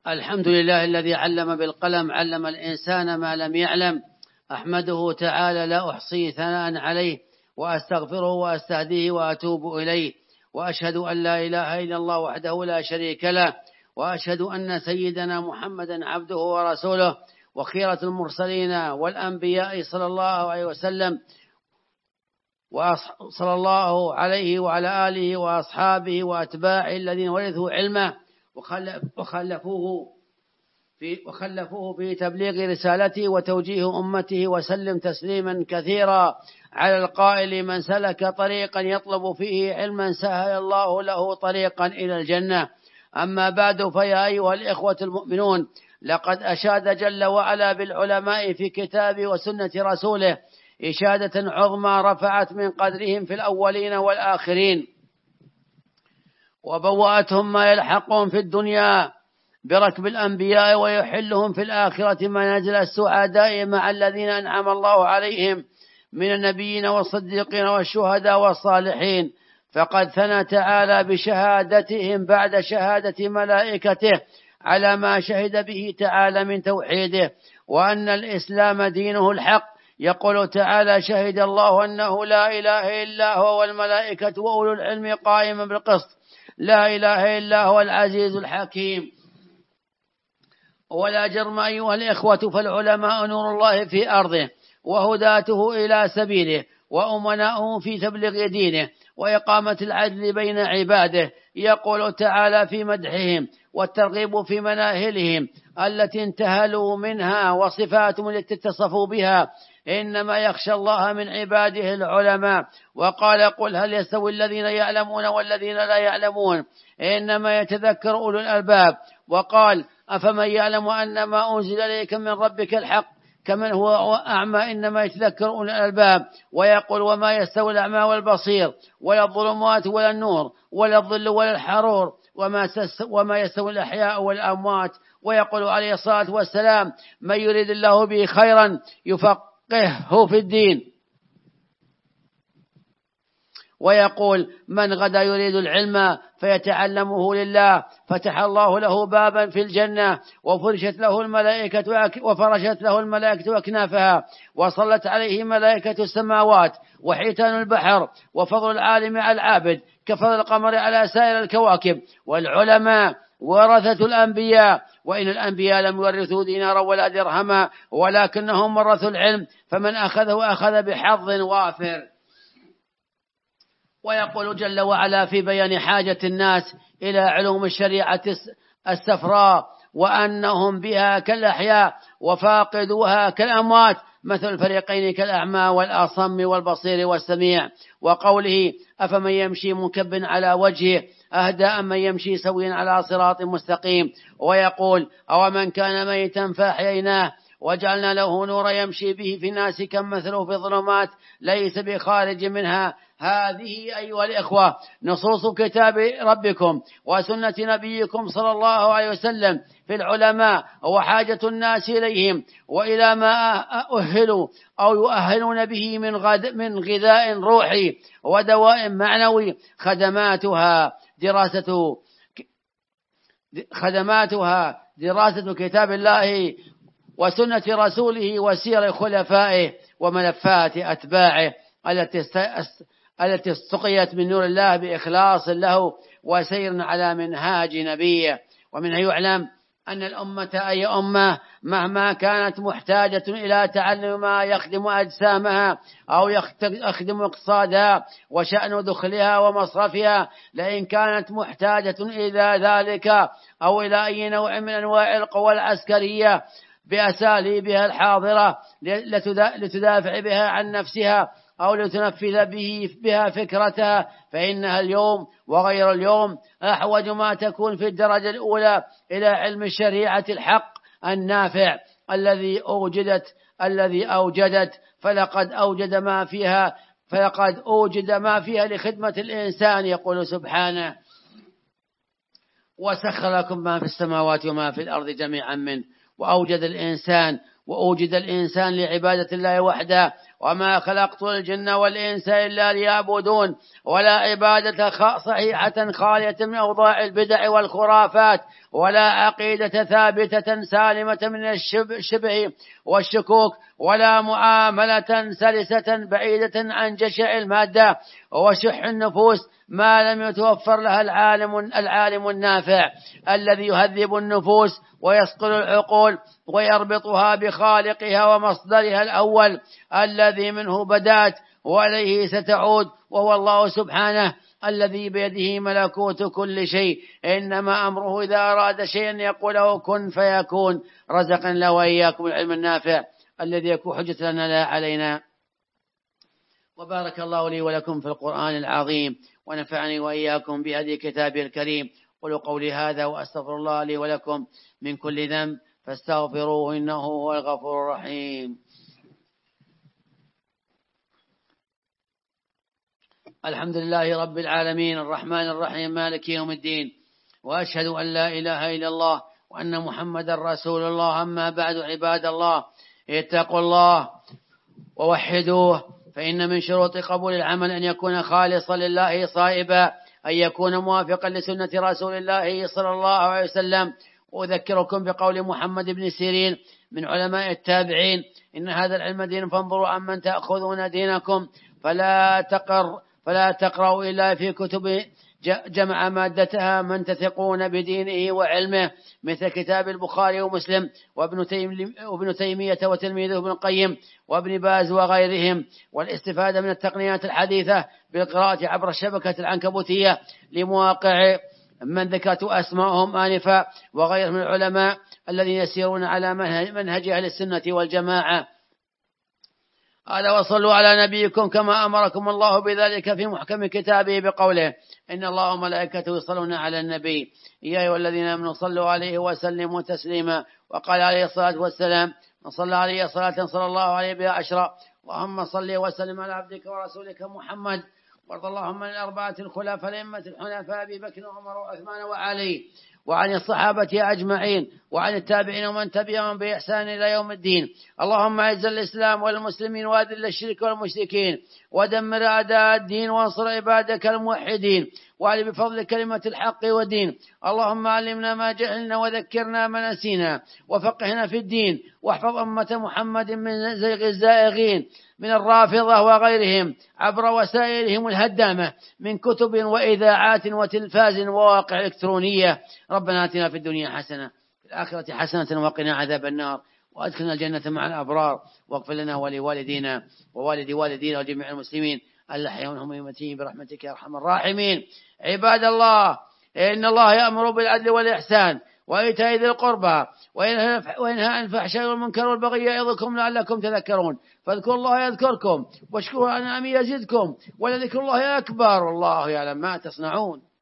الحمد لله الذي علم بالقلم، علم الإنسان ما لم يعلم. أحمده تعالى لا أحصي ثناء عليه، وأستغفره وأستهديه وأتوب إليه، وأشهد أن لا إله إلا الله وحده لا شريك له، وأشهد أن سيدنا محمدا عبده ورسوله وخيرة المرسلين والأنبياء صلى الله عليه وسلم، وصلى الله عليه وعلى آله وأصحابه وأتباعه الذين ورثوا علمه وخلفوه في تبليغ رسالته وتوجيه أمته، وسلم تسليما كثيرا على القائل: من سلك طريقا يطلب فيه علما سهل الله له طريقا إلى الجنة. أما بعد، فيا أيها الإخوة المؤمنون، لقد أشاد جل وعلا بالعلماء في كتابه وسنة رسوله إشادة عظمى رفعت من قدرهم في الأولين والآخرين، وبوأتهم ما يلحقهم في الدنيا بركب الأنبياء، ويحلهم في الآخرة منازل السعداء مع الذين أنعم الله عليهم من النبيين والصديقين والشهداء والصالحين. فقد ثنى تعالى بشهادتهم بعد شهادة ملائكته على ما شهد به تعالى من توحيده، وأن الإسلام دينه الحق. يقول تعالى: شهد الله أنه لا إله إلا هو والملائكة وأولو العلم قائما بالقسط، لا إله إلا هو العزيز الحكيم. ولا جرم أيها الإخوة، فالعلماء نور الله في أرضه، وهداته إلى سبيله، وأمناؤه في تبليغ دينه وإقامة العدل بين عباده. يقول تعالى في مدحهم والترغيب في مناهلهم التي انتهلوا منها وصفاتهم التي اتصفوا بها: إنما يخشى الله من عباده العلماء. وقال: قل هل يستوي الذين يعلمون والذين لا يعلمون، إنما يتذكر أولو الألباب. وقال: أفمن يعلم أن ما أنزل إليك من ربك الحق كمن هو أعمى، إنما يتذكر أولو الألباب. ويقول: وما يستوي الأعمى والبصير ولا الظلمات ولا النور ولا الظل ولا الحرور وما يستوي الأحياء والأموات. ويقول عليه الصلاة والسلام: من يريد الله به خيرا يفقهه في الدين. ويقول: من غدا يريد العلم فيتعلمه لله فتح الله له بابا في الجنة، وفرشت له الملائكة أكنافها، وصلت عليه ملائكة السماوات، وحيتان البحر، وفضل العالم على العابد كفضل القمر على سائر الكواكب. والعلماء ورثة الأنبياء، وإن الأنبياء لم يورثوا دينارا ولا درهما، ولكنهم ورثوا العلم، فمن أخذه أخذ بحظ وافر. ويقول جل وعلا في بيان حاجة الناس إلى علوم الشريعة السفراء، وأنهم بها كالأحياء وفاقدوها كالأموات، مثل الفريقين كالأعمى والأصم والبصير والسميع. وقوله: أفمن يمشي مكب على وجهه أهدى أم من يمشي سويا على صراط مستقيم. ويقول: أو من كان ميتا فأحييناه وجعلنا له نورا يمشي به في الناس كمثله في الظلمات ليس بخارج منها. هذه أيها الإخوة نصوص كتاب ربكم وسنة نبيكم صلى الله عليه وسلم في العلماء، وحاجة الناس إليهم وإلى ما أهلوا أو يؤهلون به من غذاء روحي ودواء معنوي. دراسة كتاب الله وسنة رسوله وسير خلفائه وملفات أتباعه التي استقيت من نور الله بإخلاص له وسير على منهاج نبيه. ومنها يعلم أن الأمة أي أمة مهما كانت محتاجة إلى تعلم ما يخدم أجسامها أو يخدم اقتصادها وشأن دخلها ومصرفها، لئن كانت محتاجة إلى ذلك أو إلى أي نوع من أنواع القوى العسكرية بأساليبها الحاضرة لتدافع بها عن نفسها أو لتنفذ بها فكرتها، فإنها اليوم وغير اليوم أحوج ما تكون في الدرجة الأولى إلى علم الشريعة الحق النافع الذي أوجدت فلقد أوجد ما فيها لخدمة الإنسان. يقول سبحانه: وسخر لكم ما في السماوات وما في الأرض جميعا منه وأوجد الإنسان لعبادة الله وحده وما خلقت الجن والإنس إلا ليعبدون. ولا عبادة صحيحة خالية من أوضاع البدع والخرافات، ولا عقيدة ثابتة سالمة من الشبه والشكوك، ولا معاملة سلسة بعيدة عن جشع المادة وشح النفوس ما لم يتوفر لها العالم النافع الذي يهذب النفوس ويصقل العقول ويربطها بخالقها ومصدرها الأول الذي منه بدأت وإليه ستعود، وهو الله سبحانه الذي بيده ملكوت كل شيء. إنما أمره إذا أراد شيئا يقول له كن فيكون. رزقنا الله وإياكم العلم النافع الذي يكون حجة لنا لا علينا. وبارك الله لي ولكم في القرآن العظيم، ونفعني وإياكم بهدي كتابه الكريم. قولوا قولي هذا وأستغفر الله لي ولكم من كل ذنب فاستغفروه إنه هو الغفور الرحيم. الحمد لله رب العالمين الرحمن الرحيم مالك يوم الدين، وأشهد أن لا إله إلا الله وأن محمد رسول الله. أما بعد، عباد الله اتقوا الله ووحدوه، فإن من شروط قبول العمل أن يكون خالصا لله صائبا، أن يكون موافقا لسنة رسول الله صلى الله عليه وسلم. وأذكركم بقول محمد بن سيرين من علماء التابعين: إن هذا العلم دين، فانظروا عمن تأخذون دينكم، فلا تقرأوا إلا في كتب جمع مادتها من تثقون بدينه وعلمه، مثل كتاب البخاري ومسلم وابن تيمية وتلميذه ابن القيم وابن باز وغيرهم. والاستفادة من التقنيات الحديثة بالقراءة عبر الشبكة العنكبوتية لمواقع من ذكرت أسماءهم آنفا وغيرهم من العلماء الذين يسيرون على منهج أهل السنة والجماعة. قال: وصلوا على نبيكم كما أمركم الله بذلك في محكم كتابه بقوله: إن الله وملائكته يصلون على النبي يا أيها الذين آمنوا صلوا عليه وسلموا تسليما. وقال عليه الصلاة والسلام: من صلى عليه صلاة صلى الله عليه بها عشرا. اللهم صل وسلم على عبدك ورسولك محمد، وارض اللهم عن الأربعة الخلفاء الأئمة الحنفاء أبي بكر وعمر وعثمان وعلي، وعن الصحابة أجمعين، وعن التابعين ومن تبعهم بإحسان إلى يوم الدين. اللهم أعز الإسلام والمسلمين وأذل الشرك والمشركين ودمر أعداء الدين وانصر عبادك الموحدين، وعلي بفضل كلمة الحق والدين. اللهم علمنا ما جهلنا وذكرنا ما نسينا وفقهنا في الدين، واحفظ أمة محمد من زيغ الزائغين من الرافضة وغيرهم عبر وسائلهم الهدامة من كتب وإذاعات وتلفاز ومواقع إلكترونية. ربنا آتنا في الدنيا حسنة في الآخرة حسنة وقنا عذاب النار، وأدخلنا الجنة مع الأبرار، واغفر لنا ولوالدينا ووالد والدينا وجميع المسلمين الأحياء منهم والأموات برحمتك يا أرحم الراحمين. عباد الله، إن الله يأمر بالعدل والإحسان وإيتاء ذي القربى وينهى عن الفحشاء والمنكر والبغي يعظكم لعلكم تذكرون. فاذكروا الله يذكركم واشكروه على نعمه يزدكم ولذكر الله أكبر والله يعلم ما تصنعون.